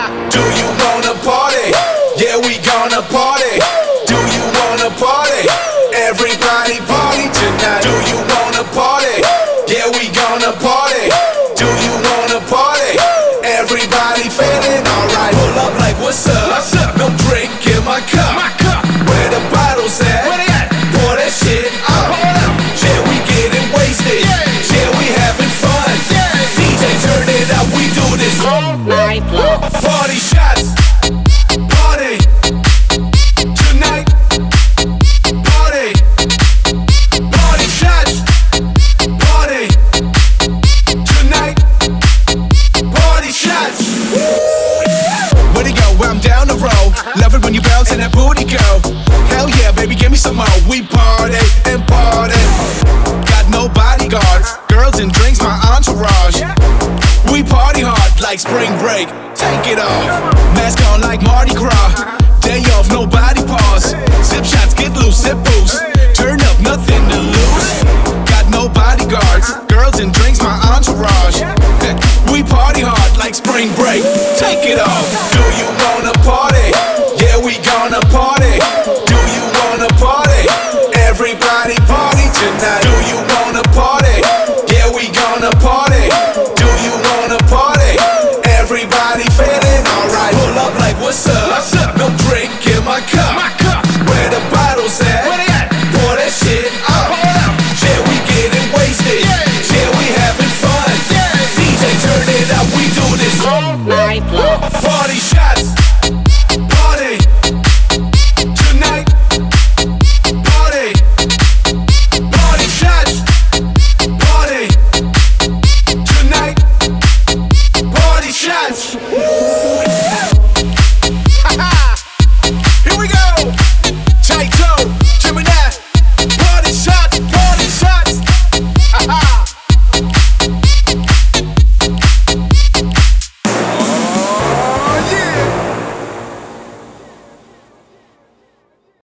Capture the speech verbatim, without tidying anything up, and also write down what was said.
Do you wanna party? Yeah, we gonna party. Do you wanna party? Everybody party tonight. Do you wanna party? Yeah, we gonna party. Do you wanna party? Everybody feeling alright. Pull up like what's up? What's up? No drink in my cup. My cup. Where the bottles at? Where they at? Pour that shit up. Yeah, we getting wasted. Yeah, yeah we having fun. Yeah. D J turn it up, we do this all night long. Party shots. Party. Tonight. Party. Party shots. Party. Tonight. Party shots. Where'd it go? Well, I'm down the road. Love it when you bounce and that booty go. Hell yeah, baby, give me some more. We party and party. Got no bodyguards, girls and drinks, my entourage. We party hard like spring break. Take it off. Mask on like Mardi Gras. Day off, no body pause. Zip shots, get loose, sip boost. Turn up, nothing to lose. Got no bodyguards, girls and drinks, my entourage. We party hard like spring break. Take it off. Do you wanna party? Yeah, we gonna party. Do you wanna party? Everybody party tonight. Do you wanna party? Yeah, we gonna party. Do you wanna party? Everybody feeling alright. Pull up like what's up? What's up? No drink in my cup. My cup. Where the bottles at? Where they at? Pour that shit up. Yeah, we getting wasted. Yeah, yeah we having fun. Yeah. D J turn it up, we do this all night long.